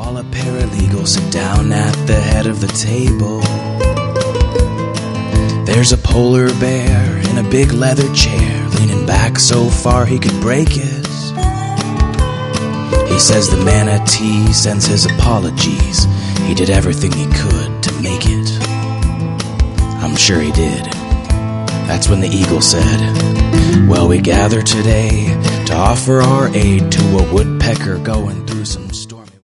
while a paralegal sit down at the head of the table. There's a polar bear in a big leather chair, leaning back so far he could break it. He says the manatee sends his apologies. He did everything he could to make it. I'm sure he did. That's when the eagle said, well, we gather today to offer our aid to a woodpecker going through some